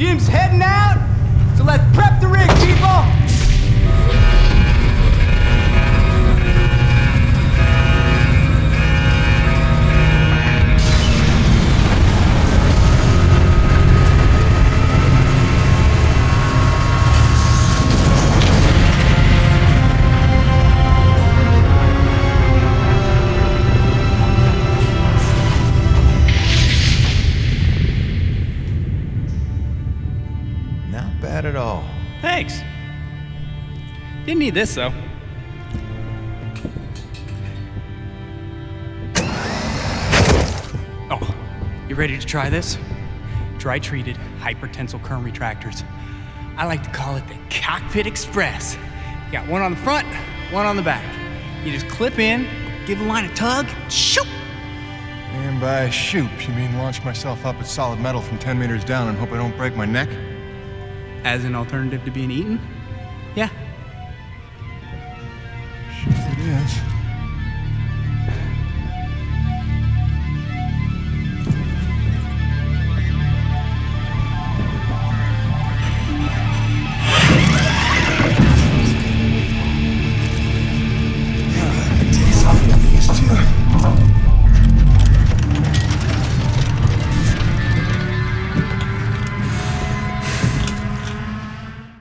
Jim's heading out, so let's prep the rig, people! Not bad at all. Thanks. Didn't need this, though. Oh, you ready to try this? Dry-treated hypertensile current retractors. I like to call it the Cockpit Express. You got one on the front, one on the back. You just clip in, give the line a tug, shoot! And by shoot, you mean launch myself up at solid metal from 10 meters down and hope I don't break my neck? As an alternative to being eaten? Yeah. Sure it is.